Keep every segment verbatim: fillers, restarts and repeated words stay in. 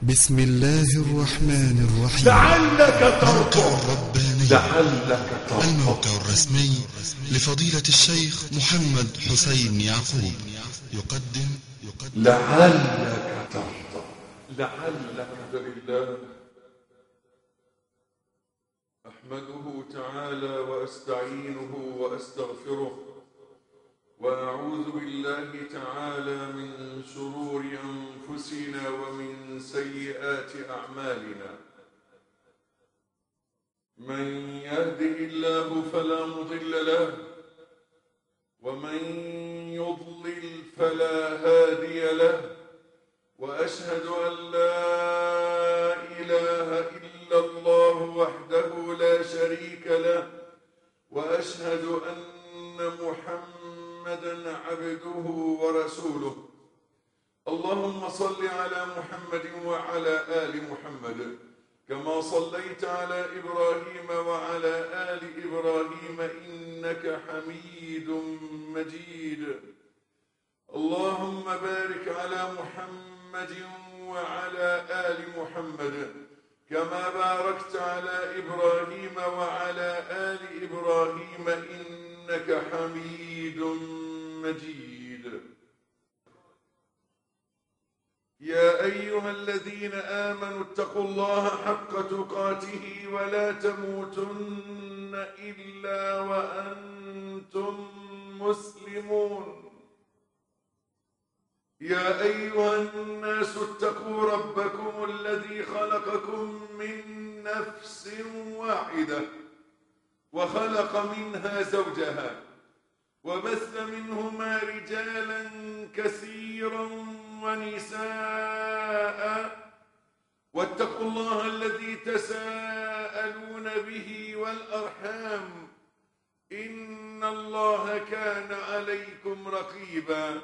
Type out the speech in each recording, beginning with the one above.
بسم الله الرحمن الرحيم. لعلك ترضى. الرباني. لعلك ترضى. الموقع الرسمي لفضيلة الشيخ محمد حسين يعقوب يقدم يقدم لعلك ترضى. لعلك لله. أحمده تعالى وأستعينه وأستغفره وأعوذ بالله تعالى من شرور أنفسنا ومن سيئات أعمالنا. من يهده الله فلا مضل له ومن يضلل فلا هادي له، وأشهد أن لا إله إلا الله وحده لا شريك له، وأشهد أن محمدًا عبده ورسوله. اللهم صل على محمد وعلى آل محمد كما صليت على إبراهيم وعلى آل إبراهيم إنك حميد مجيد. اللهم بارك على محمد وعلى آل محمد كما باركت على إبراهيم وعلى آل إبراهيم إنك حميد مجيد. يا أيها الذين آمنوا اتقوا الله حق تقاته ولا تموتن إلا وأنتم مسلمون. يا أيها الناس اتقوا ربكم الذي خلقكم من نفس واحدة وخلق منها زوجها وبث منهما رجالا كثيرا ونساء، واتقوا الله الذي تساءلون به والأرحام إن الله كان عليكم رقيبا.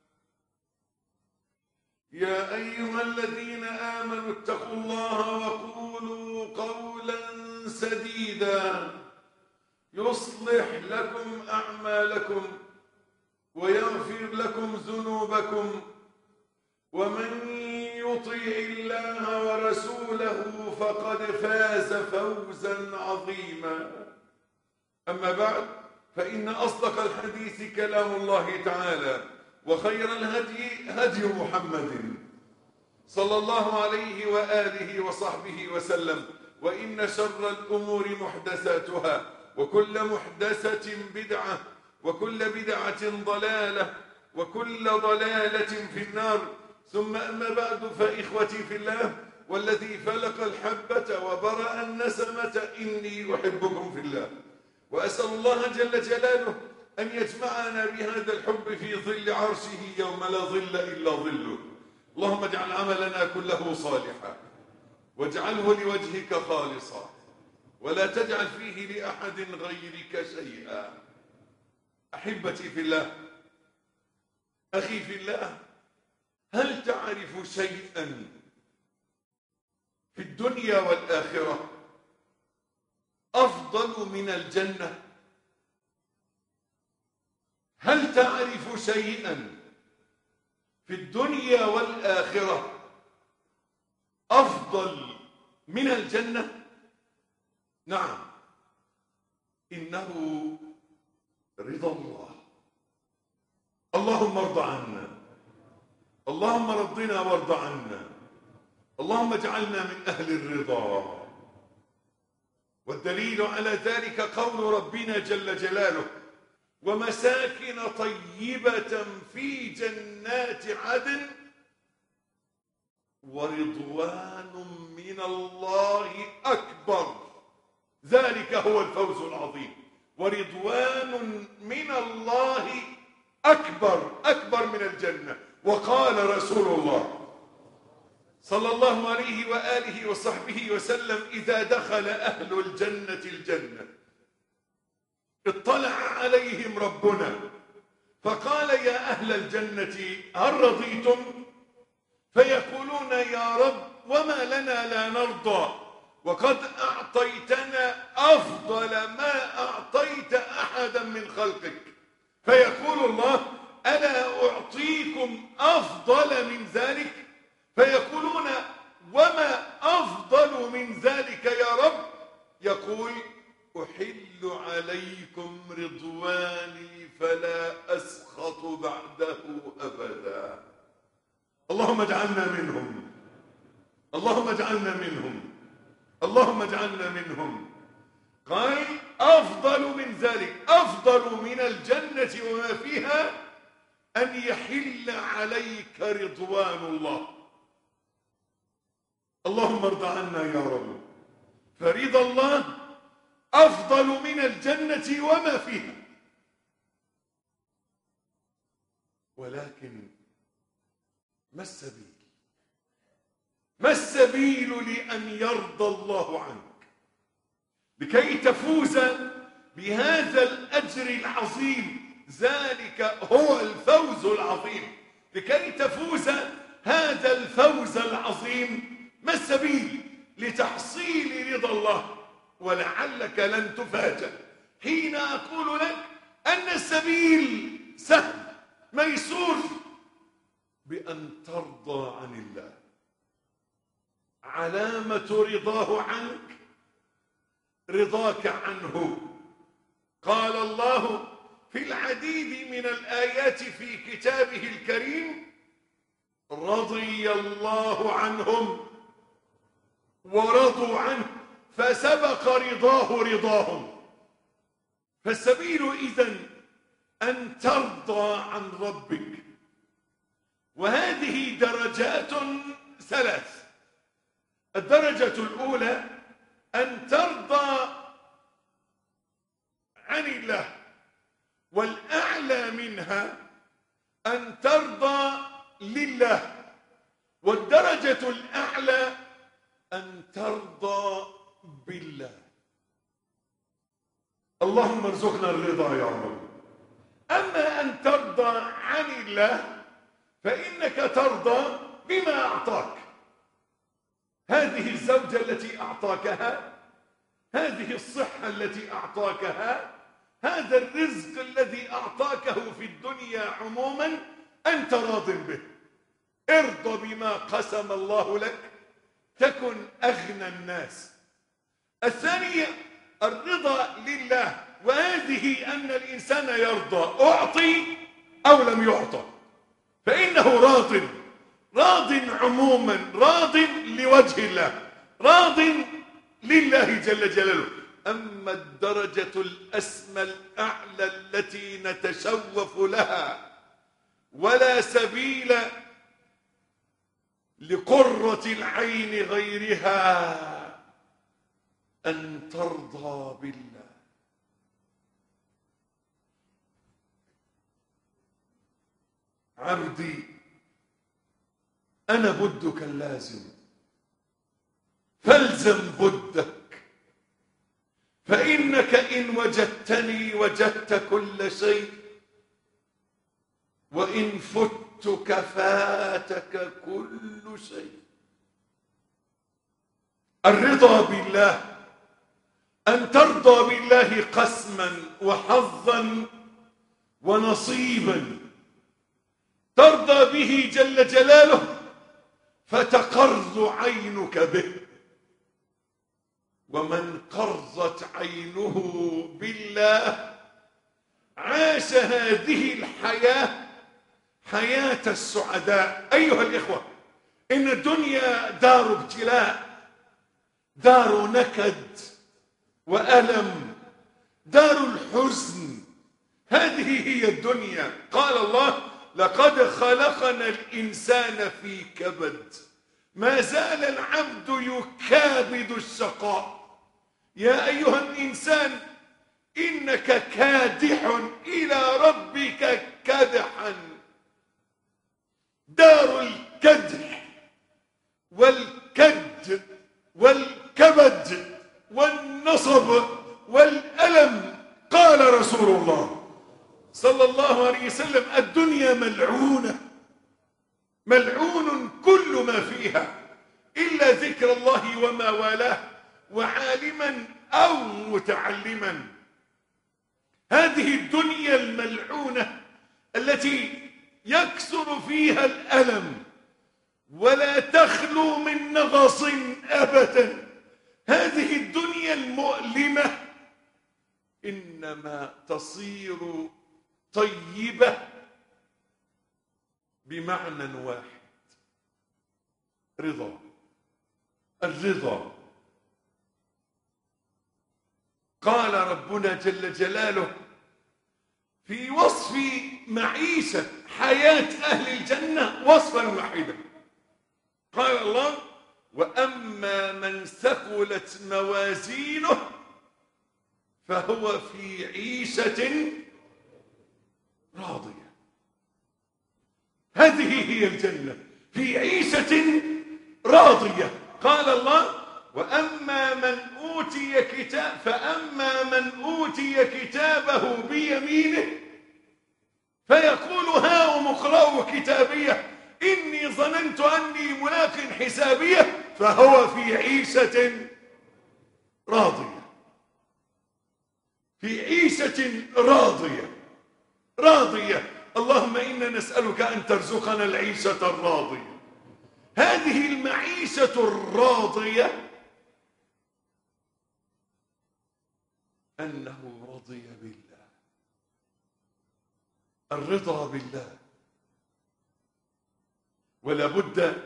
يا أيها الذين آمنوا اتقوا الله وقولوا قولا سديدا يصلح لكم أعمالكم ويغفر لكم ذنوبكم، ومن يطع الله ورسوله فقد فاز فوزا عظيما. أما بعد، فإن أصدق الحديث كلام الله تعالى، وخير الهدي هدي محمد صلى الله عليه وآله وصحبه وسلم، وإن شر الأمور محدثاتها، وكل محدثة بدعة، وكل بدعة ضلالة، وكل ضلالة في النار. ثم أما بعد، فإخوتي في الله، والذي فلق الحبة وبرأ النسمة إني أحبكم في الله، وأسأل الله جل جلاله أن يجمعنا بهذا الحب في ظل عرشه يوم لا ظل إلا ظله. اللهم اجعل عملنا كله صالحا واجعله لوجهك خالصا، ولا تجعل فيه لأحد غيرك شيئا. أحبتي في الله، أخي في الله، هل تعرف شيئا في الدنيا والآخرة أفضل من الجنة؟ هل تعرف شيئا في الدنيا والآخرة أفضل من الجنة؟ نعم، إنه رضا الله. اللهم ارض عنا، اللهم رضنا وارض عنا، اللهم اجعلنا من أهل الرضا. والدليل على ذلك قول ربنا جل جلاله: ومساكن طيبة في جنات عدن ورضوان من الله أكبر. ذلك هو الفوز العظيم. ورضوان من الله أكبر، أكبر من الجنة. وقال رسول الله صلى الله عليه وآله وصحبه وسلم: إذا دخل أهل الجنة الجنة اطلع عليهم ربنا فقال: يا أهل الجنة هل رضيتم؟ فيقولون: يا رب، وما لنا لا نرضى، وقد أعطيتنا أفضل ما أعطيت أحدا من خلقك. فيقول الله: ألا أعطيكم أفضل من ذلك؟ فيقولون: اجعلنا منهم، اللهم اجعلنا منهم، اللهم اجعلنا منهم. قال أفضل من ذلك، أفضل من الجنة وما فيها أن يحل عليك رضوان الله. اللهم ارض عنا يا رب. فرضا الله أفضل من الجنة وما فيها. ولكن ما السبيل؟ ما السبيل لأن يرضى الله عنك لكي تفوز بهذا الأجر العظيم؟ ذلك هو الفوز العظيم. لكي تفوز هذا الفوز العظيم ما السبيل لتحصيل رضا الله؟ ولعلك لن تفاجأ حين أقول لك أن السبيل سهل ميسور، بأن ترضى عن الله. علامة رضاه عنك رضاك عنه. قال الله في العديد من الآيات في كتابه الكريم: رضي الله عنهم ورضوا عنه فسبق رضاه رضاهم. فالسبيل إذن أن ترضى عن ربك، وهذه درجات ثلاث. الدرجة الأولى أن ترضى عن الله، والأعلى منها أن ترضى لله، والدرجة الأعلى أن ترضى بالله. اللهم ارزقنا الرضا يا رب. أما أن ترضى عن الله فإنك ترضى بما أعطاك. هذه الزوجة التي أعطاكها، هذه الصحة التي أعطاكها، هذا الرزق الذي أعطاكه في الدنيا عموما، أنت راض به. ارضى بما قسم الله لك تكن أغنى الناس. الثانية الرضا لله، وهذه أن الإنسان يرضى أعطي أو لم يعطى فإنه راض، راض عموما، راض لوجه الله، راض لله جل جلاله. أما الدرجة الأسمى الأعلى التي نتشوف لها ولا سبيل لقرة العين غيرها، أن ترضى بالله. عبدي أنا بدك اللازم فالزم بدك، فإنك إن وجدتني وجدت كل شيء، وإن فتك فاتك كل شيء. الرضا بالله أن ترضى بالله قسما وحظا ونصيبا، ترضى به جل جلاله فتقر عينك به. ومن قرت عينه بالله عاش هذه الحياة حياة السعداء. أيها الإخوة، إن الدنيا دار ابتلاء، دار نكد وألم، دار الحزن. هذه هي الدنيا. قال الله: لقد خلقنا الإنسان في كبد. ما زال العبد يكابد الشقاء. يا أيها الإنسان إنك كادح إلى ربك كدحا. دار الكدح والكد والكبد والنصب والألم. قال رسول الله صلى الله عليه وسلم: الدنيا ملعونة، ملعون كل ما فيها إلا ذكر الله وما والاه، وعالما أو متعلما. هذه الدنيا الملعونة التي يكثر فيها الألم ولا تخلو من نغص أبدا. هذه الدنيا المؤلمة إنما تصير طيبة بمعنى واحد: رضا. الرضا. قال ربنا جل جلاله في وصف معيشة حياة أهل الجنة وصفا واحدا، قال الله: وأما من ثقلت موازينه فهو في عيشة راضية. هذه هي الجنة، في عيشة راضية. قال الله: وأما من أوتي كتاب فأما من أوتي كتابه بيمينه فيقول هاؤم اقرءوا كتابيه إني ظننت أني ملاق حسابيه فهو في عيشة راضية. في عيشة راضية راضية. اللهم إنا نسألك أن ترزقنا العيشة الراضية. هذه المعيشة الراضية أنه رضي بالله. الرضا بالله. ولا بد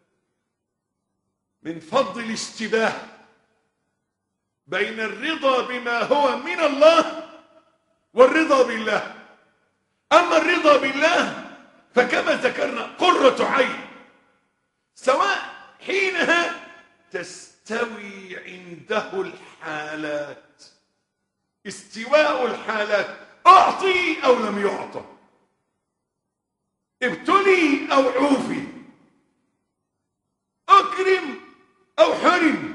من فض الاشتباه بين الرضا بما هو من الله والرضا بالله. أما الرضا بالله فكما ذكرنا قرة عين، سواء حينها تستوي عنده الحالات، استواء الحالات، أعطي أو لم يعطى، ابتلي أو عوفي، أكرم أو حرم،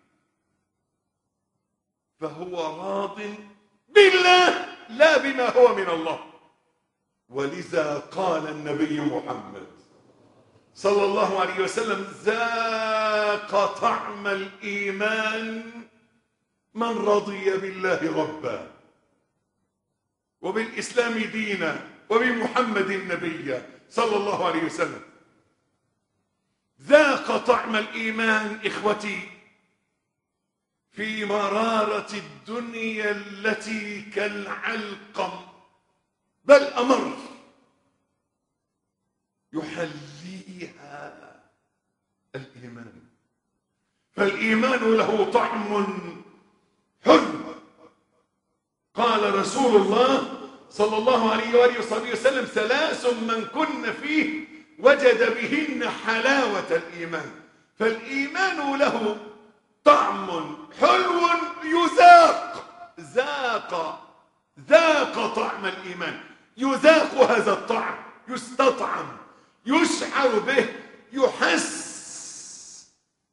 فهو راض بالله لا بما هو من الله. ولذا قال النبي محمد صلى الله عليه وسلم: ذاق طعم الإيمان من رضي بالله ربا وبالإسلام دينا وبمحمد نبيا صلى الله عليه وسلم. ذاق طعم الإيمان إخوتي في مرارة الدنيا التي كالعلقم بل أمر، يحليها الإيمان. فالإيمان له طعم حلو. قال رسول الله صلى الله عليه وآله وصحبه وسلم: ثلاث من كن فيه وجد بهن حلاوة الإيمان. فالإيمان له طعم حلو يذاق. ذاق ذاق طعم الإيمان، يذاق هذا الطعم، يستطعم، يشعر به، يحس،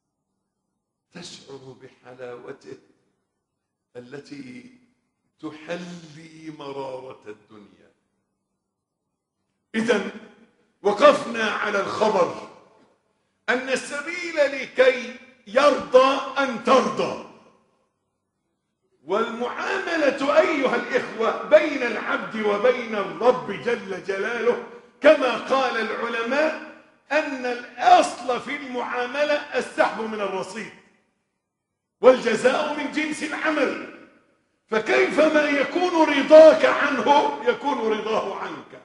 تشعر بحلاوته التي تحلي مرارة الدنيا. إذن وقفنا على الخبر أن السبيل لكي يرضى أن ترضى. والمعاملة أيها الإخوة بين العبد وبين الرب جل جلاله كما قال العلماء أن الأصل في المعاملة السحب من الرصيد والجزاء من جنس العمل. فكيفما يكون رضاك عنه يكون رضاه عنك.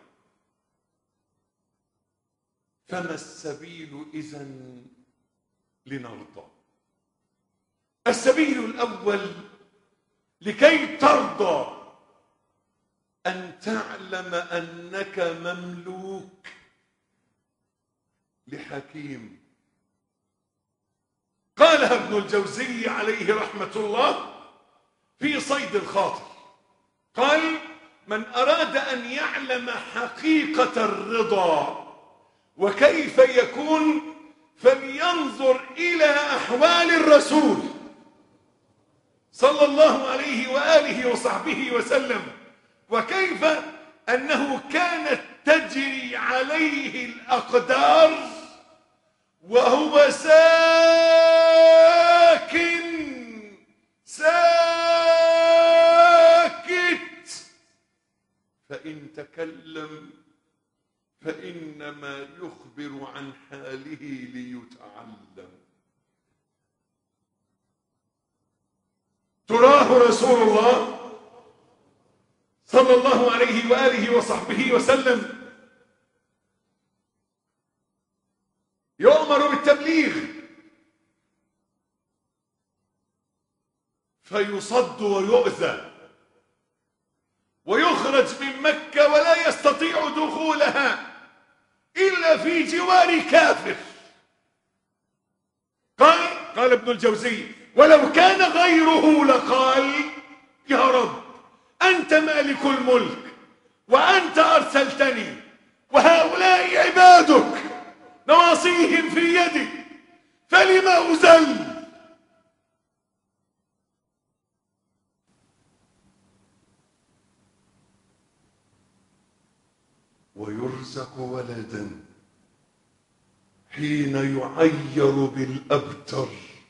فما السبيل إذن لنرضى؟ السبيل الأول لكي ترضى أن تعلم أنك مملوك لحكيم. قالها ابن الجوزي عليه رحمة الله في صيد الخاطر، قال: من أراد أن يعلم حقيقة الرضا وكيف يكون فلينظر إلى أحوال الرسول صلى الله عليه وآله وصحبه وسلم، وكيف أنه كانت تجري عليه الأقدار وهو ساكن ساكت، فإن تكلم فإنما يخبر عن حاله ليتعلم. تراه رسول الله صلى الله عليه وآله وصحبه وسلم يؤمر بالتبليغ فيصد ويؤذى ويخرج من مكة ولا يستطيع دخولها إلا في جوار كافر. قال قال ابن الجوزي: ولو كان غيره لقال: يا رب، أنت مالك الملك وأنت أرسلتني وهؤلاء عبادك نواصيهم في يدي، فلما أذل؟ ويرزق ولدا حين يعير بالأبتر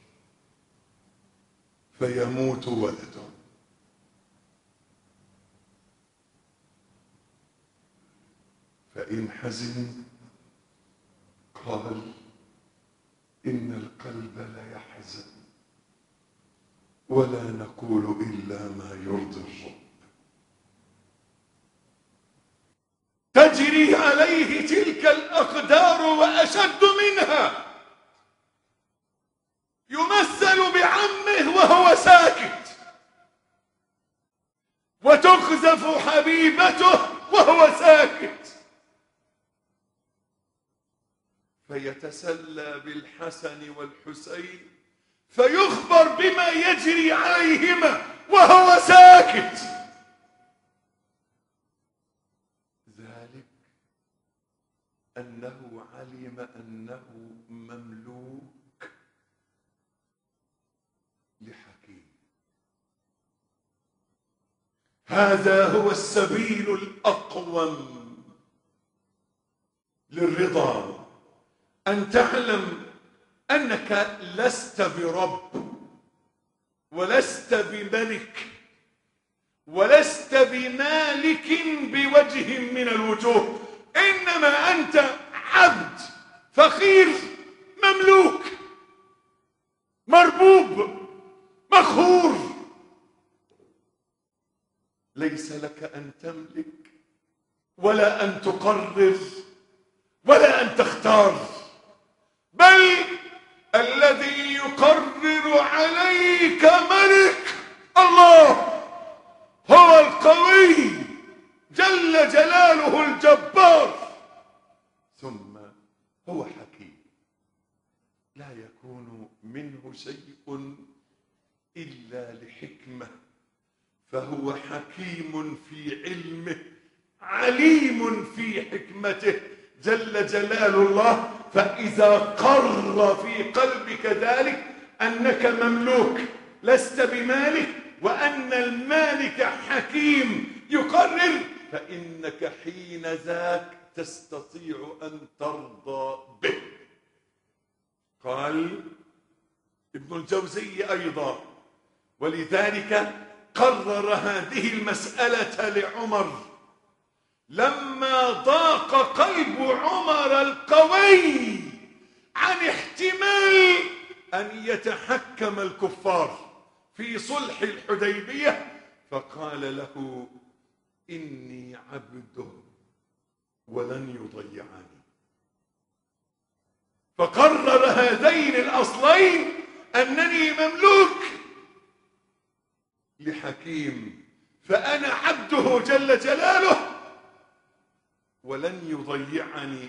فيموت ولده. فإن حزن قال: إن القلب لا يحزن ولا نقول إلا ما يرضي الرب. تجري عليه تلك الأقدار وأشد منها، يمثل بعمه وهو ساكت، وتقذف حبيبته وهو ساكت، فيتسلى بالحسن والحسين فيخبر بما يجري عليهما وهو ساكت. ذلك أنه علم أنه مملوك لحكيم. هذا هو السبيل الأقوم للرضا، أن تعلم أنك لست برب ولست بملك ولست بمالك بوجه من الوجوه، إنما أنت عبد فقير مملوك مربوب مقهور. ليس لك أن تملك ولا أن تقرر ولا أن تختار، بل الذي يقرر عليك ملك الله، هو القوي جل جلاله الجبار، ثم هو حكيم لا يكون منه شيء إلا لحكمة، فهو حكيم في علمه عليم في حكمته جل جلال الله. فإذا قر في قلبك ذلك أنك مملوك لست بمالك وأن المالك حكيم يقرر، فإنك حين ذاك تستطيع أن ترضى به. قال ابن الجوزي أيضا: ولذلك قرر هذه المسألة لعمر لما ضاق قلب عمر القوي عن احتمال أن يتحكم الكفار في صلح الحديبية، فقال له: إني عبده ولن يضيعني. فقرر هذين الأصلين: أنني مملوك لحكيم، فأنا عبده جل جلاله ولن يضيعني،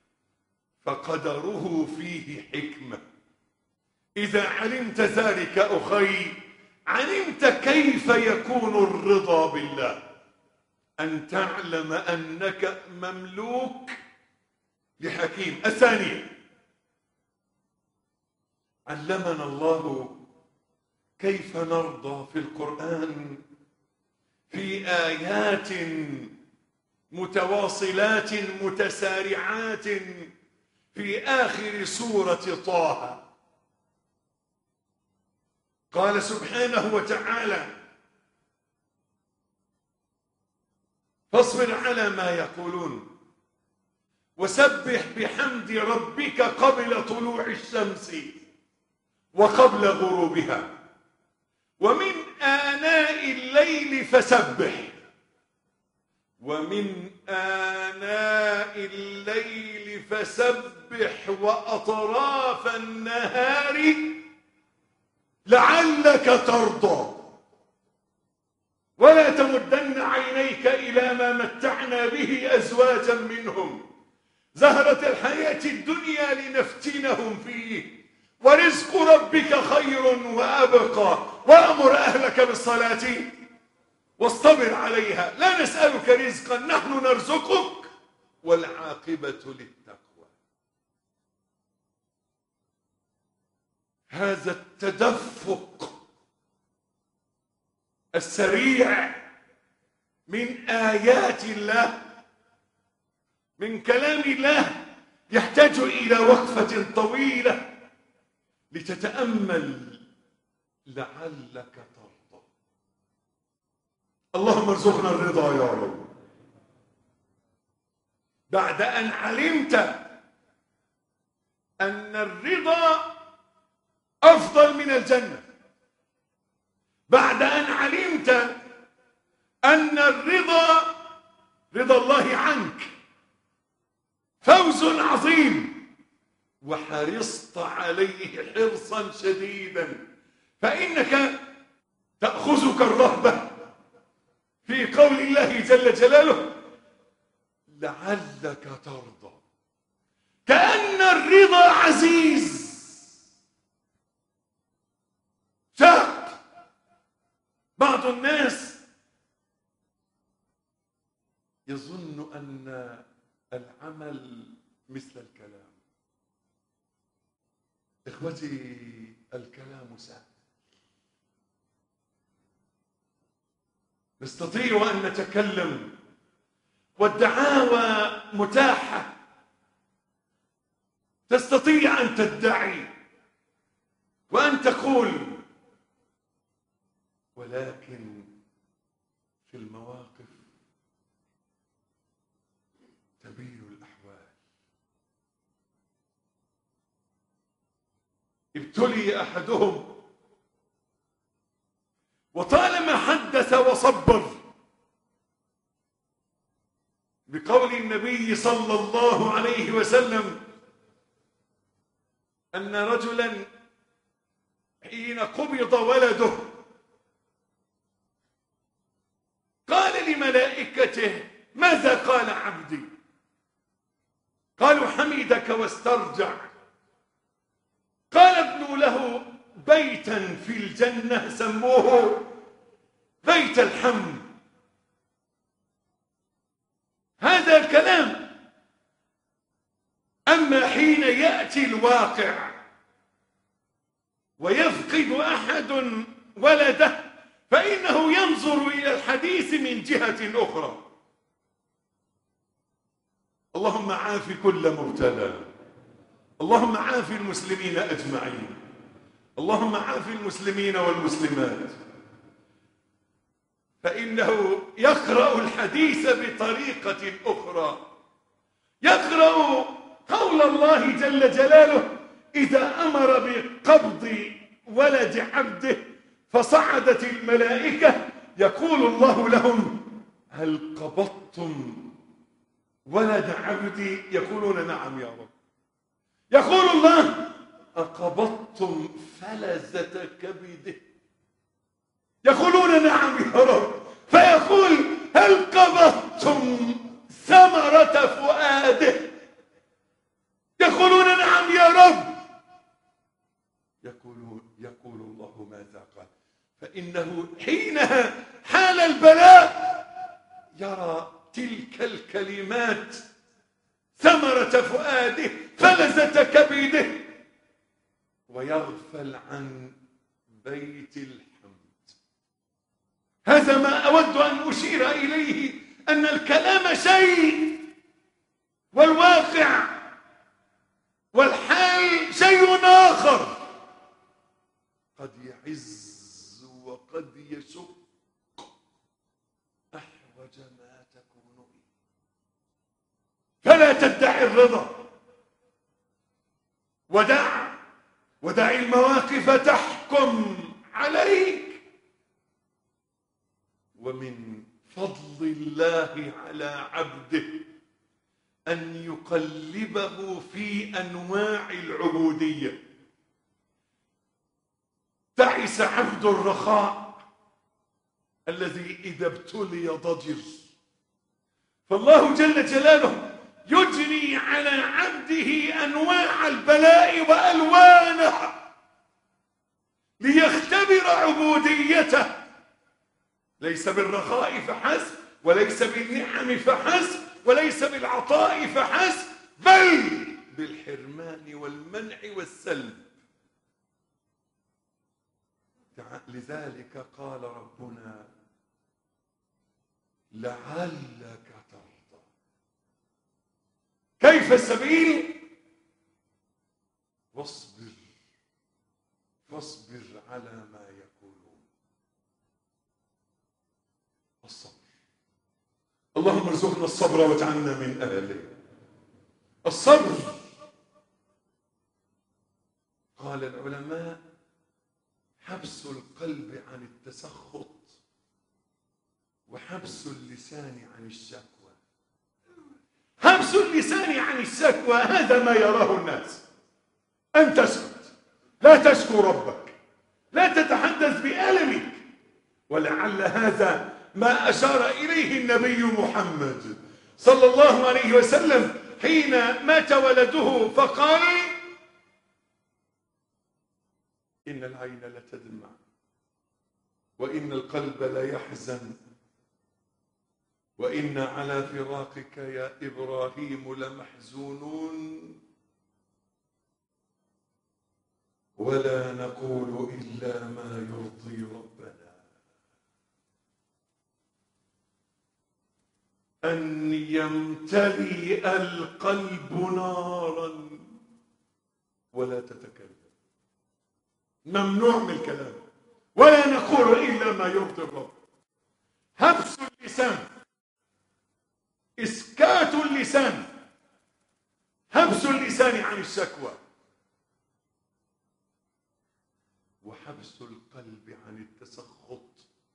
فقدره فيه حكمة. إذا علمت ذلك أخي علمت كيف يكون الرضا بالله، أن تعلم أنك مملوك لحكيم. الثانية، علمنا الله كيف نرضى في القرآن في آيات متواصلات متسارعات في آخر سورة طه. قال سبحانه وتعالى: فاصبر على ما يقولون وسبح بحمد ربك قبل طلوع الشمس وقبل غروبها ومن آناء الليل فسبح ومن آناء الليل فسبح وأطراف النهار لعلك ترضى. ولا تمدن عينيك إلى ما متعنا به أزواجا منهم زهرة الحياة الدنيا لنفتنهم فيه ورزق ربك خير وأبقى وأمر أهلك بالصلاة واصطبر عليها لا نسألك رزقا نحن نرزقك والعاقبة للتقوى. هذا التدفق السريع من آيات الله من كلام الله يحتاج إلى وقفة طويلة لتتأمل لعلك ترضى. اللهم ارزقنا الرضا يا رب. بعد أن علمت أن الرضا أفضل من الجنة، بعد أن علمت أن الرضا رضا الله عنك فوز عظيم وحرصت عليه حرصا شديدا، فإنك تأخذك الرهبة في قول الله جل جلاله لعلك ترضى، كأن الرضا عزيز شاق. بعض الناس يظن أن العمل مثل الكلام. إخوتي الكلام سهل، نستطيع أن نتكلم والدعاوى متاحة، تستطيع أن تدعي وأن تقول، ولكن في المواقف تبين الأحوال. ابتلي أحدهم وطالما حدث وصبر بقول النبي صلى الله عليه وسلم أن رجلا حين قبض ولده قال لملائكته ماذا قال عبدي؟ قالوا حمدك واسترجع. قال ابنوا له بيتا في الجنة سموه بيت الحمد. هذا الكلام. أما حين يأتي الواقع ويفقد أحد ولده فإنه ينظر إلى الحديث من جهة أخرى. اللهم عاف كل مبتلى، اللهم عاف المسلمين أجمعين، اللهم عاف المسلمين والمسلمات. فإنه يقرأ الحديث بطريقة أخرى، يقرأ قول الله جل جلاله إذا أمر بقبض ولد عبده فصعدت الملائكة يقول الله لهم هل قبضتم ولد عبدي؟ يقولون نعم يا رب. يقول الله أقبضتم فلذة كبده؟ يقولون نعم يا رب. فيقول هل قبضتم ثمرة فؤاده؟ يقولون نعم يا رب. يقول, يقول الله ماذا قال؟ فإنه حينها حال البلاء يرى تلك الكلمات ثمرة فؤاده فلذة كبده ويغفل عن بيت الحمد. هذا ما أود أن أشير إليه، أن الكلام شيء والواقع والحال شيء آخر. قد يعز وقد يشق أحوج ما تكون به. فلا تدعي الرضا، ودع ودع المواقف تحكم عليك. ومن فضل الله على عبده أن يقلبه في أنواع العبودية. تعس عبد الرخاء الذي إذا ابتلي ضجر. فالله جل جلاله يجري على عبده أنواع البلاء وألوانها ليختبر عبوديته، ليس بالرخاء فحسب، وليس بالنعم فحسب، وليس بالعطاء فحسب، بل بالحرمان والمنع والسلب. لذلك قال ربنا لعلك ترضى. كيف السبيل؟ واصبر فاصبر على ما يقولون. الصبر. اللهم ارزقنا الصبر واجعلنا من أهله. الصبر قال العلماء حبس القلب عن التسخط وحبس اللسان عن الشكوى. حبس اللسان عن الشكوى هذا ما يراه الناس، أن تسكت، لا تشكو ربك، لا تتحدث بألمك. ولعل هذا ما أشار إليه النبي محمد صلى الله عليه وسلم حين مات ولده فقال إن العين لتدمع وإن القلب ليحزن وإن على فراقك يا إبراهيم لمحزونون ولا نقول إلا ما يرضي ربنا أن يمتلئ القلب نارا ولا تتكلم. ممنوع من الكلام، ولا نقول إلا ما يرضي الرب. حبس اللسان، إسكات اللسان، حبس اللسان عن الشكوى، وحبس القلب عن التسخط.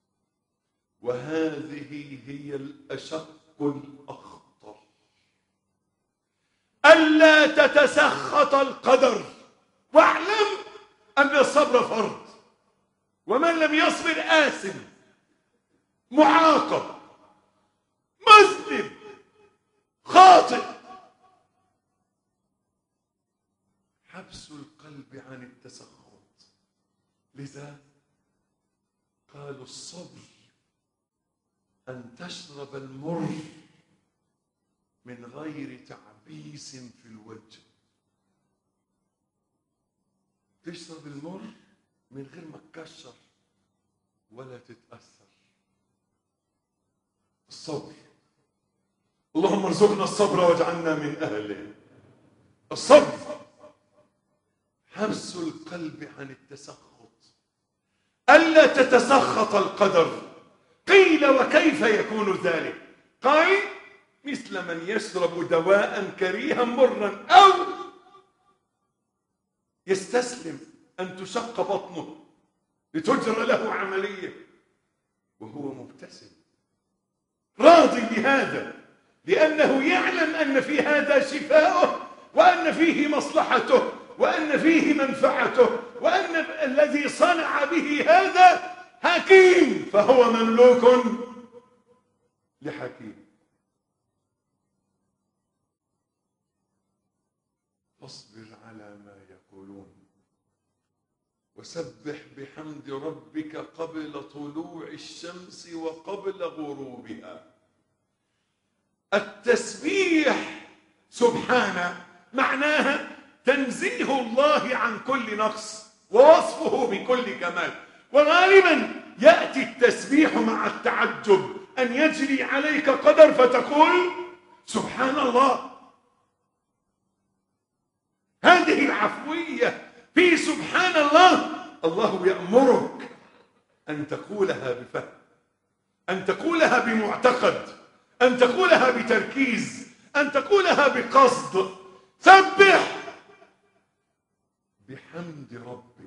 وهذه هي الأشق الأخطر، ألا تتسخط القدر. واعلم أن الصبر فرض، ومن لم يصبر آثم معاقب مذنب خاطئ. حبس القلب عن التسخط. لذا قالوا الصبر أن تشرب المر من غير تعبيس في الوجه. تشرب المر من غير ما تكشر ولا تتأثر. الصبر. اللهم ارزقنا الصبر واجعلنا من أهله. الصبر حبس القلب عن التسخط، ألا تتسخط القدر. قيل وكيف يكون ذلك؟ قال مثل من يشرب دواء كريها مرا أو يستسلم أن تشق بطنه لتجرى له عملية وهو مبتسم راضي بهذا، لأنه يعلم أن في هذا شفاؤه، وأن فيه مصلحته، وأن فيه منفعته، وأن الذي صنع به هذا حكيم، فهو مملوك لحكيم. فاصبر على ما يقولون وسبح بحمد ربك قبل طلوع الشمس وقبل غروبها. التسبيح سبحانه معناها تنزيه الله عن كل نقص ووصفه بكل كمال. وغالبا يأتي التسبيح مع التعجب، أن يجري عليك قدر فتقول سبحان الله. هذه العفوية في سبحان الله. الله يأمرك أن تقولها بفهم، أن تقولها بمعتقد، أن تقولها بتركيز، أن تقولها بقصد. سبح بحمد ربك.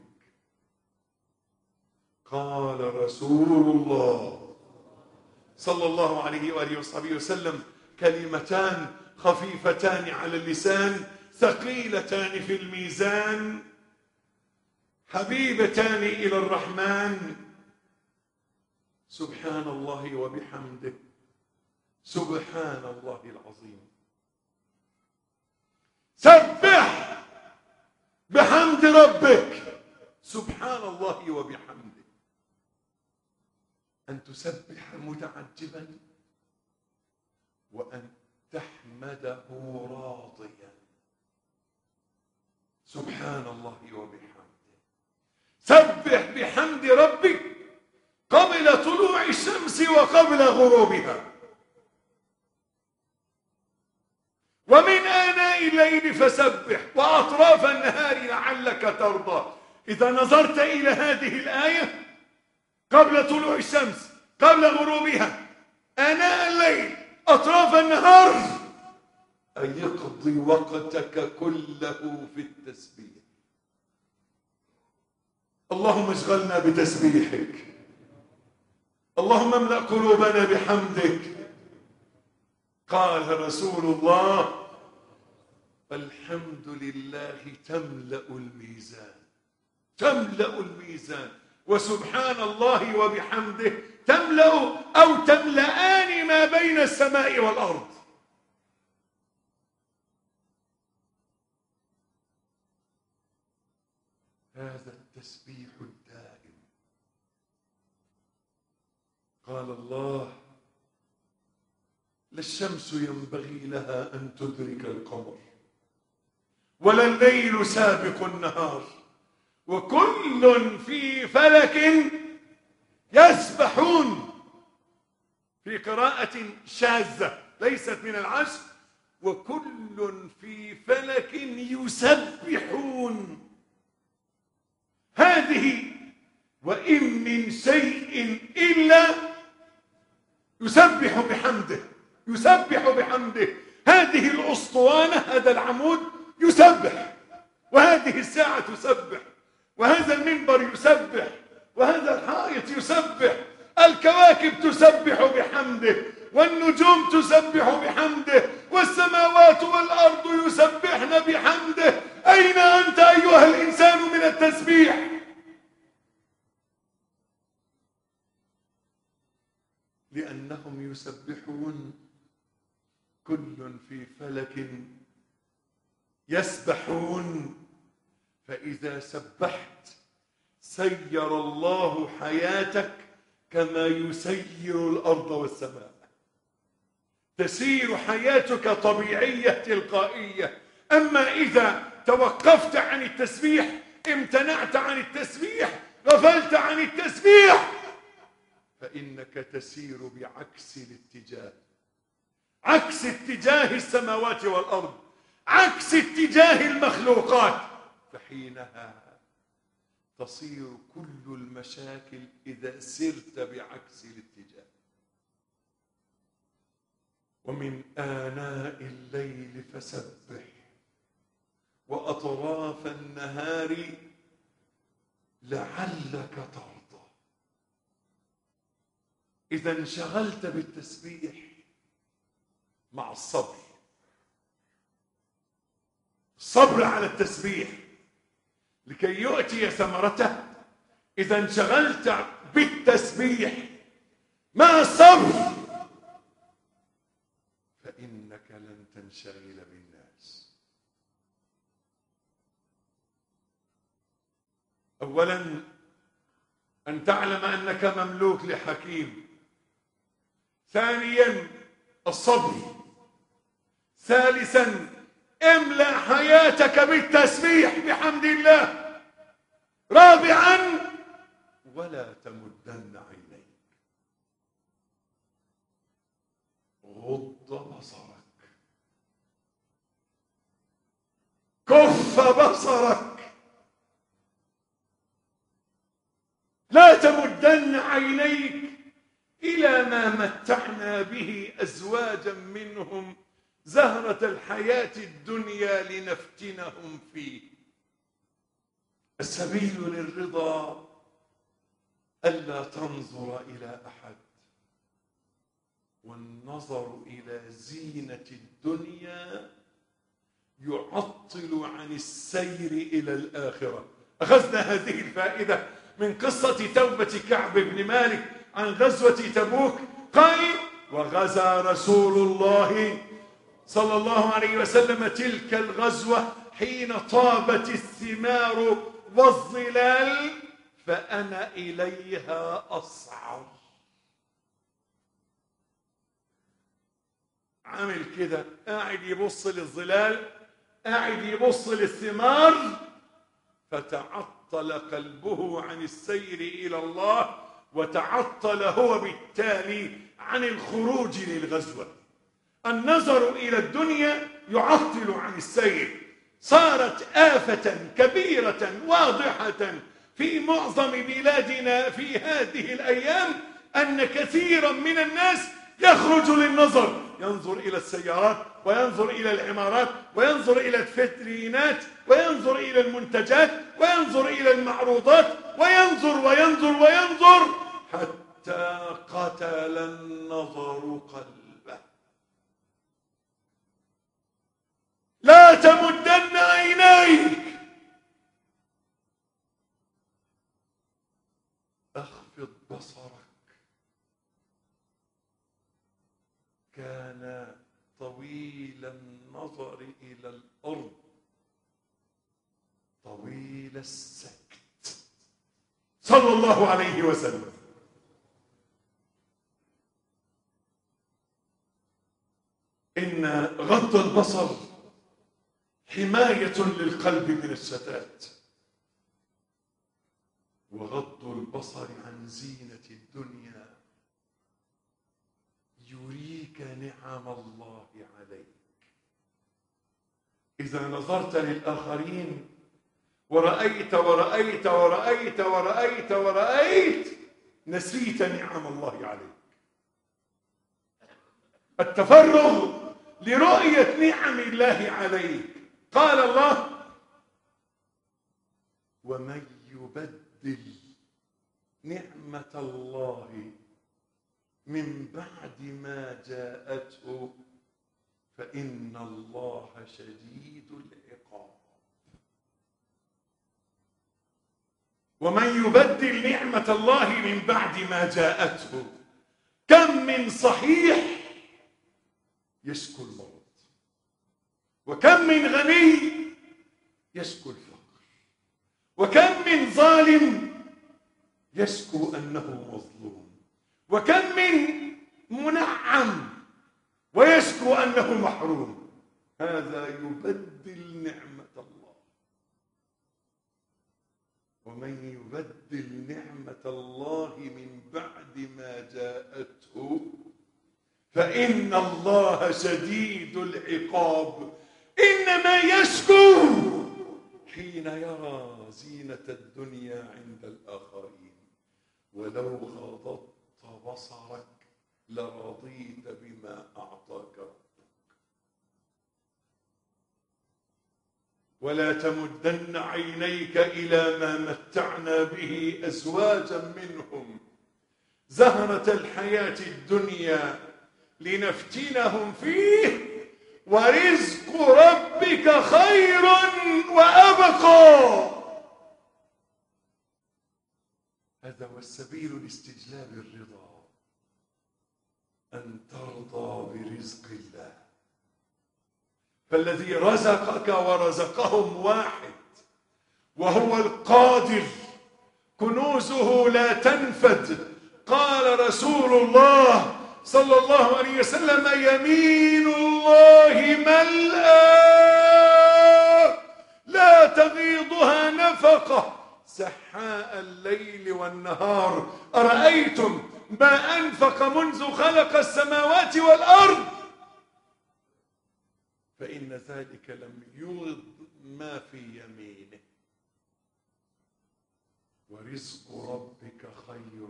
قال رسول الله صلى الله عليه وآله وصحبه وسلم كلمتان خفيفتان على اللسان ثقيلتان في الميزان حبيبتان إلى الرحمن سبحان الله وبحمده سبحان الله العظيم. سبح بحمد ربك سبحان الله وبحمده. أن تسبح متعجبا وأن تحمده راضيا. سبحان الله وبحمده. سبح بحمد ربك قبل طلوع الشمس وقبل غروبها، ومن آناء الليل فسبح وأطراف النهار لعلك ترضى. إذا نظرت إلى هذه الآية قبل طلوع الشمس قبل غروبها آناء الليل أطراف النهار، أن يقضي وقتك كله في التسبيح. اللهم اشغلنا بتسبيحك، اللهم املأ قلوبنا بحمدك. قال رسول الله: الحمد لله تملأ الميزان، تملأ الميزان، وسبحان الله وبحمده تملأ أو تملأان ما بين السماء والأرض. هذا التسبيح الدائم. قال الله: لا الشمس ينبغي لها أن تدرك القمر ولا الليل سابق النهار وكل في فلك يسبحون. في قراءة شاذة ليست من العشر: وكل في فلك يسبحون. هذه وإن من شيء إلا يسبح بحمده، يسبح بحمده. هذه الأسطوانة، هذا العمود يسبح، وهذه الساعة تسبح، وهذا المنبر يسبح، وهذا الحائط يسبح، الكواكب تسبح بحمده، والنجوم تسبح بحمده، والسماوات والأرض يسبحن بحمده. أين أنت أيها الإنسان من التسبيح؟ لأنهم يسبحون كل في فلك يسبحون. فإذا سبحت سير الله حياتك كما يسير الأرض والسماء. تسير حياتك طبيعية تلقائية. أما إذا توقفت عن التسبيح، امتنعت عن التسبيح، غفلت عن التسبيح، فإنك تسير بعكس الاتجاه، عكس اتجاه السماوات والأرض، عكس اتجاه المخلوقات. فحينها تصير كل المشاكل إذا سرت بعكس الاتجاه. ومن آناء الليل فسبح وأطراف النهار لعلك ترضى. إذا انشغلت بالتسبيح مع الصبر، الصبر على التسبيح لكي يؤتي ثمرته. إذا انشغلت بالتسبيح مع الصبر فإنك لن تنشغل بالناس. أولا أن تعلم أنك مملوك لحكيم. ثانيا الصبر. ثالثا املأ حياتك بالتسبيح بحمد الله. رابعا ولا تمدن عينيك، غض بصرك، كف بصرك، لا تمدن عينيك إلى ما متعنا به أزواجا منهم زهرة الحياة الدنيا لنفتنهم فيه. السبيل للرضا ألا تنظر إلى أحد، والنظر إلى زينة الدنيا يعطل عن السير إلى الآخرة. أخذنا هذه الفائدة من قصة توبة كعب بن مالك عن غزوة تبوك قال وغزا رسول الله صلى الله عليه وسلم تلك الغزوة حين طابت الثمار والظلال فأنا إليها أصعد. عامل كده قاعد يبص للظلال، قاعد يبص للثمار، فتعطل قلبه عن السير إلى الله، وتعطل هو بالتالي عن الخروج للغزوة. النظر إلى الدنيا يعطل عن السير. صارت آفة كبيرة واضحة في معظم بلادنا في هذه الأيام أن كثيرا من الناس يخرج للنظر، ينظر إلى السيارات وينظر إلى العمارات وينظر إلى الفترينات وينظر إلى المنتجات وينظر إلى المعروضات وينظر وينظر وينظر حتى قتل النظر قلبه. لا تمدن عينيك، اخفض بصرك. كان طويل النظر إلى الأرض طويل السكت صلى الله عليه وسلم. إن غض البصر حماية للقلب من الشتات، وغض البصر عن زينة الدنيا يريك نعم الله عليك. إذا نظرت للآخرين ورأيت ورأيت ورأيت ورأيت ورأيت نسيت نعم الله عليك. التفرغ لرؤية نعم الله عليك. قال الله ومن يبدل نعمة الله من بعد ما جاءته فإن الله شديد العقاب. ومن يبدل نعمة الله من بعد ما جاءته. كم من صحيح يشكو المرض، وكم من غني يشكو الفقر، وكم من ظالم يشكو أنه مظلوم، وكم من منعم ويشكو أنه محروم. هذا يبدل نعمة الله. ومن يبدل نعمة الله من بعد ما جاءته فإن الله شديد العقاب. إنما يشكو حين يرى زينة الدنيا عند الآخرين. ولو غضضت بصرك لرضيت بما أعطاك ربك. ولا تمدن عينيك إلى ما متعنا به أزواجا منهم زهرة الحياة الدنيا لنفتنهم فيه ورزق ربك خير وأبقى. هذا هو السبيل لاستجلاب الرضا، أن ترضى برزق الله. فالذي رزقك ورزقهم واحد، وهو القادر، كنوزه لا تنفد. قال رسول الله صلى الله عليه وسلم يمين الله ملأى لا تغيضها نفقة سحاء الليل والنهار. أرأيتم ما أنفق منذ خلق السماوات والأرض فإن ذلك لم يغض ما في يمينه. ورزق ربك خير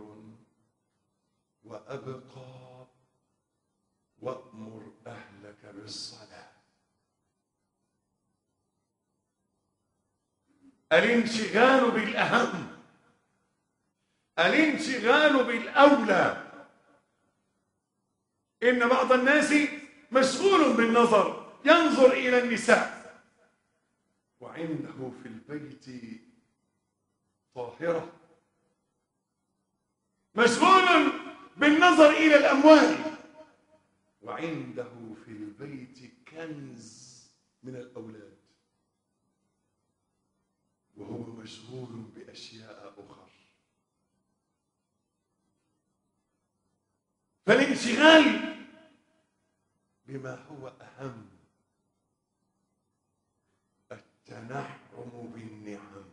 وأبقى وأمر أهلك بالصلاة. الانشغال بالأهم، الانشغال بالأولى. إن بعض الناس مشغول بالنظر، ينظر إلى النساء وعنده في البيت طاهرة، مشغول بالنظر إلى الأموال، وعنده في البيت كنز من الأولاد وهو مشغول بأشياء أخرى. فالانشغال بما هو أهم التنعم بالنعم.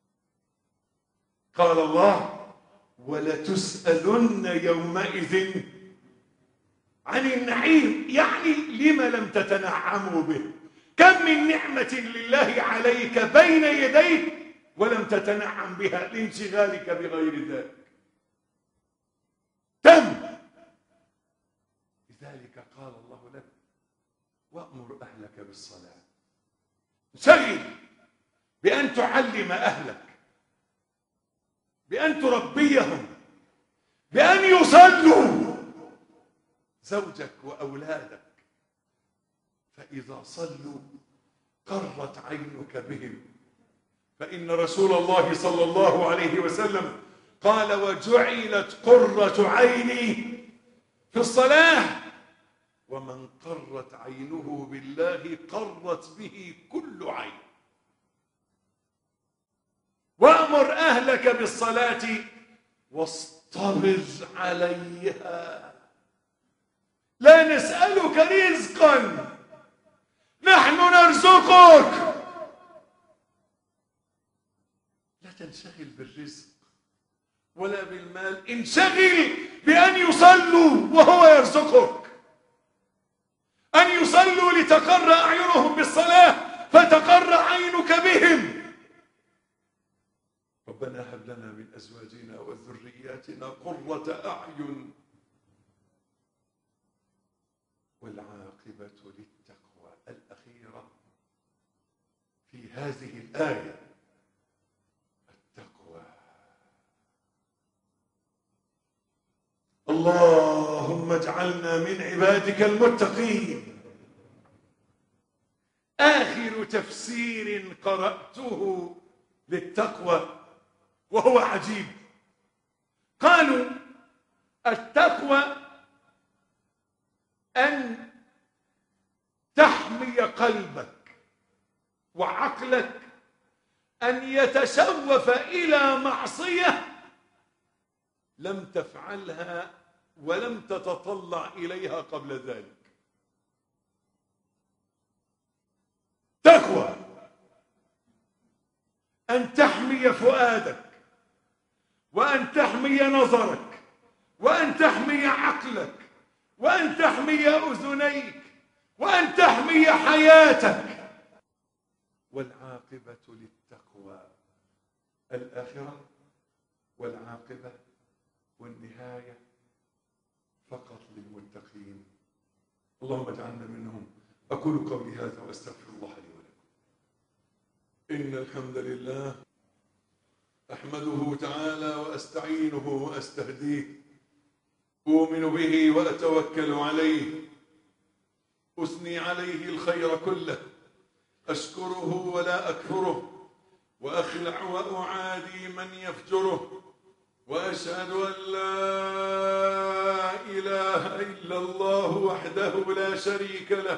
قال الله: ولتسألن يومئذ عن النعيم، يعني لم لم تتنعموا به؟ كم من نعمة لله عليك بين يديك ولم تتنعم بها لانشغالك بغير ذلك. تم. لذلك قال الله لك: وأمر أهلك بالصلاة. انشغل بأن تعلم أهلك، بأن تربيهم، بأن يصلوا، زوجك وأولادك، فإذا صلوا قرت عينك بهم. فإن رسول الله صلى الله عليه وسلم قال: وجعلت قرة عيني في الصلاة. ومن قرت عينه بالله قرت به كل عين. وأمر أهلك بالصلاة واصطبر عليها. لا نسألك رزقا، نحن نرزقك. لا تنشغل بالرزق ولا بالمال، انشغل بأن يصلوا وهو يرزقك، أن يصلوا لتقر أعينهم بالصلاة فتقر عينك بهم. ربنا هب لنا من أزواجنا وذرياتنا قرة أعين والعاقبة للتقوى. الأخيرة في هذه الآية التقوى. اللهم اجعلنا من عبادك المتقين. آخر تفسير قرأته للتقوى وهو عجيب. قالوا: التقوى أن تحمي قلبك وعقلك أن يتشوف إلى معصية لم تفعلها ولم تتطلع إليها قبل ذلك. تقوى أن تحمي فؤادك، وأن تحمي نظرك، وأن تحمي عقلك، وأن تحمي أذنيك، وأن تحمي حياتك. والعاقبة للتقوى. الآخرة والعاقبة والنهاية فقط للمتقين. اللهم اجعلنا منهم. أقول قولي هذا وأستغفر الله لي ولكم. إن الحمد لله أحمده تعالى وأستعينه وأستهديه، أؤمن به وأتوكل عليه، أثني عليه الخير كله، أشكره ولا أكفره، وأخلع وأعادي من يفجره، وأشهد أن لا إله إلا الله وحده لا شريك له،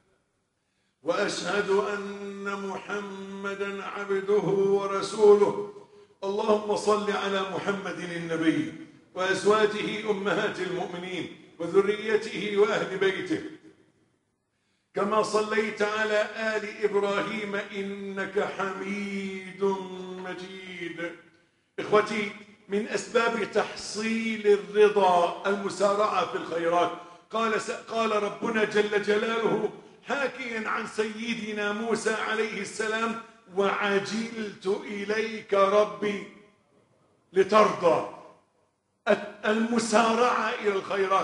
وأشهد أن محمدًا عبده ورسوله. اللهم صل على محمد النبي وأزواجه أمهات المؤمنين وذريته وأهل بيته، كما صليت على آل إبراهيم إنك حميد مجيد. إخوتي، من أسباب تحصيل الرضا المسارعة في الخيرات. قال قال ربنا جل جلاله حاكيا عن سيدنا موسى عليه السلام: وعجلت إليك ربي لترضى. المسارعة إلى الخيرات،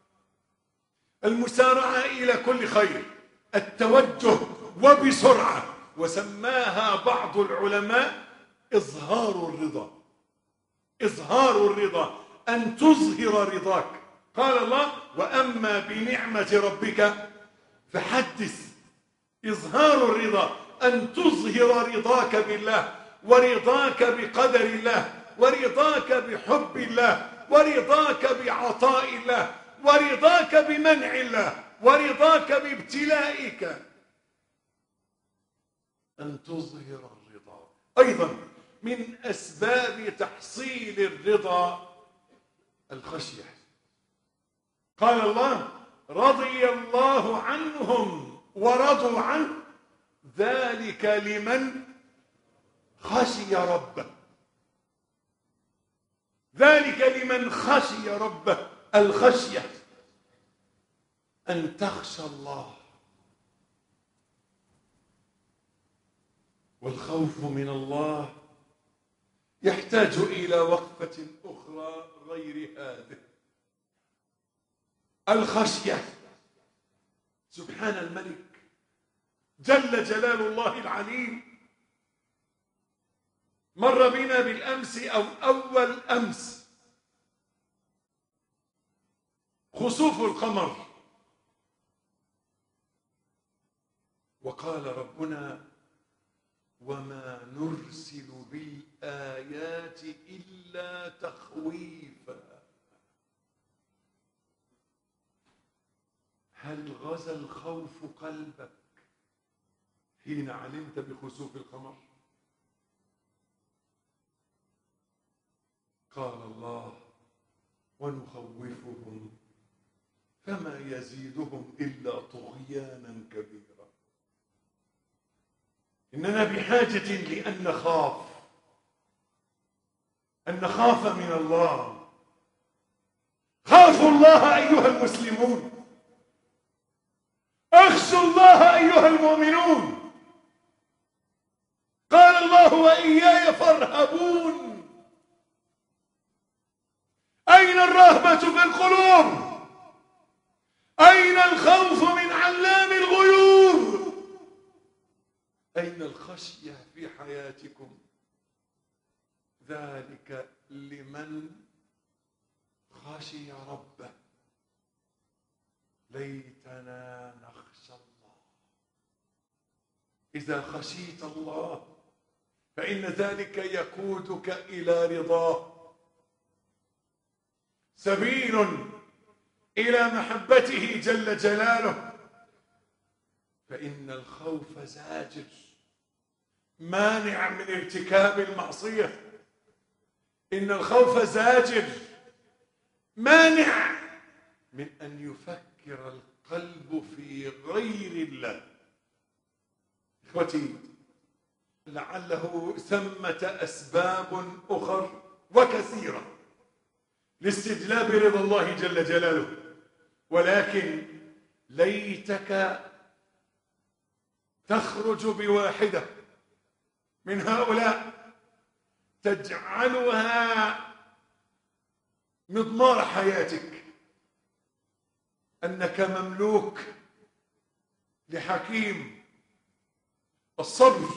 المسارعة إلى كل خير، التوجه وبسرعة. وسماها بعض العلماء إظهار الرضا. إظهار الرضا، أن تظهر رضاك. قال الله: وأما بنعمة ربك فحدث. إظهار الرضا أن تظهر رضاك بالله، ورضاك بقدر الله، ورضاك بحب الله، ورضاك بعطاء الله ورضاك بمنع الله ورضاك بابتلائك أن تظهر الرضا. أيضا من أسباب تحصيل الرضا الخشية. قال الله: رضي الله عنهم ورضوا عنه ذلك لمن خشي ربه. ذلك لمن خشي ربه. الخشية أن تخشى الله، والخوف من الله يحتاج إلى وقفة أخرى غير هذه. الخشية سبحان الملك جل جلال الله العليم مر بنا بالأمس أو أول أمس خسوف القمر، وقال ربنا: وما نرسل بالآيات إلا تخويفا. هل غزا الخوف قلبك حين علمت بخسوف القمر؟ قال الله: ونخوفهم فما يزيدهم إلا طغيانا كبيرا. إننا بحاجة لأن نخاف، أن نخاف من الله. خافوا الله أيها المسلمون، اخشوا الله أيها المؤمنون. قال الله: وإياي فارهبون. أين الرهبة في القلوب؟ أين الخوف من علام الغيوب؟ أين الخشية في حياتكم؟ ذلك لمن خشي ربه. ليتنا نخشى الله. إذا خشيت الله فإن ذلك يقودك إلى رضاه، سبيل إلى محبته جل جلاله. فإن الخوف زاجر مانع من ارتكاب المعصية. إن الخوف زاجر مانع من أن يفكر القلب في غير الله. إخوتي، لعله ثمة أسباب أخر وكثيرة لاستجلاب رضا الله جل جلاله، ولكن ليتك تخرج بواحدة من هؤلاء تجعلها مضمار حياتك، أنك مملوك لحكيم. الصبر،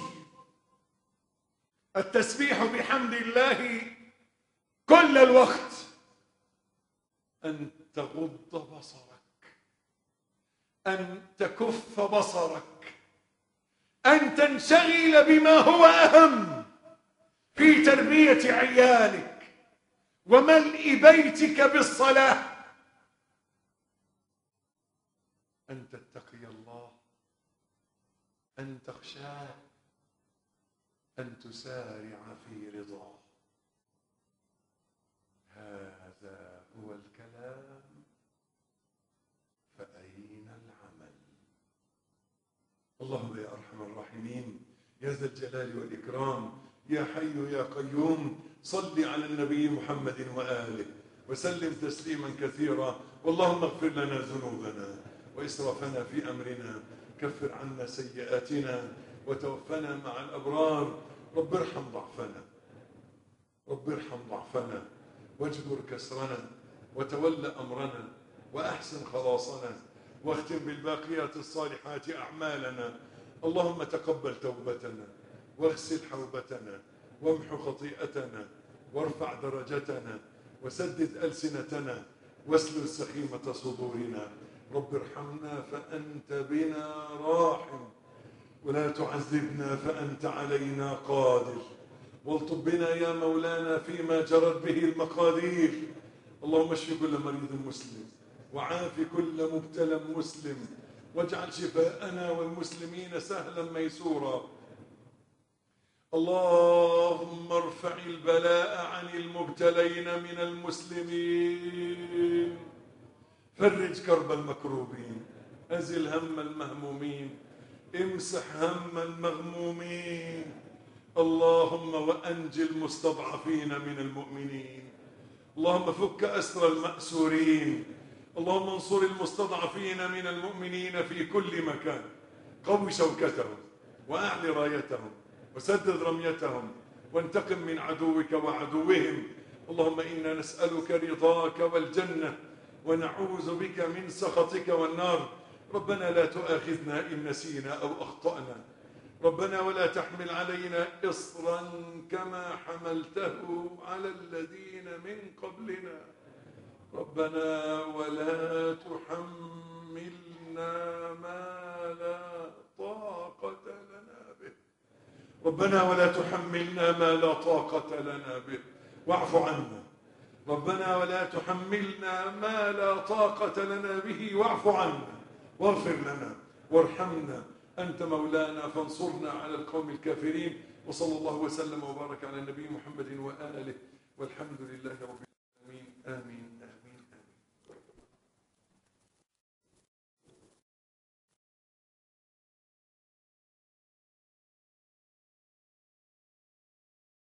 التسبيح بحمد الله كل الوقت، أن تغض بصرك، أن تكف بصرك، أن تنشغل بما هو أهم في تربية عيالك وملء بيتك بالصلاة، أن تتقي الله، أن تخشاه، أن تسارع في رضاه. هذا هو الكلام، فأين العمل؟ اللهم يا أرحم الراحمين، يا ذا الجلال والإكرام، يا حي يا قيوم، صل على النبي محمد وآله وسلم تسليما كثيرا. واللهم اغفر لنا ذنوبنا وإسرافنا في أمرنا، كفر عنا سيئاتنا وتوفنا مع الأبرار. رب ارحم ضعفنا، رب ارحم ضعفنا واجبر كسرنا وتول أمرنا وأحسن خلاصنا واختم بالباقيات الصالحات أعمالنا. اللهم تقبل توبتنا واغسل حوبتنا وامح خطيئتنا وارفع درجتنا وسدد ألسنتنا واسلل سخيمة صدورنا. رب ارحمنا فأنت بنا راحم، ولا تعذبنا فأنت علينا قادر، والطب بنا يا مولانا فيما جرت به المقادير. اللهم اشف كل مريض مسلم وعاف كل مبتلى مسلم واجعل شفاءنا والمسلمين سهلا ميسورا. اللهم ارفع البلاء عن المبتلين من المسلمين، فرج كرب المكروبين، أزل هم المهمومين، امسح هم المغمومين. اللهم وأنجي المستضعفين من المؤمنين. اللهم فك أسر المأسورين. اللهم انصر المستضعفين من المؤمنين في كل مكان. قوي شوكتهم وأعل رايتهم وسدد رميتهم وانتقم من عدوك وعدوهم. اللهم إنا نسألك رضاك والجنة ونعوذ بك من سخطك والنار. ربنا لا تؤاخذنا إن نسينا أو أخطأنا. ربنا ولا تحمل علينا إصرا كما حملته على الذين من قبلنا. ربنا ولا تحملنا ما لا طاقة لنا به. ربنا ولا تحملنا ما لا طاقة لنا به واعف عنا. ربنا ولا تحملنا ما لا طاقة لنا به واعف عنا واغفر لنا وارحمنا. أنت مولانا فانصرنا على القوم الكافرين. وصلى الله وسلم وبارك على النبي محمد وآله والحمد لله رب العالمين. آمين.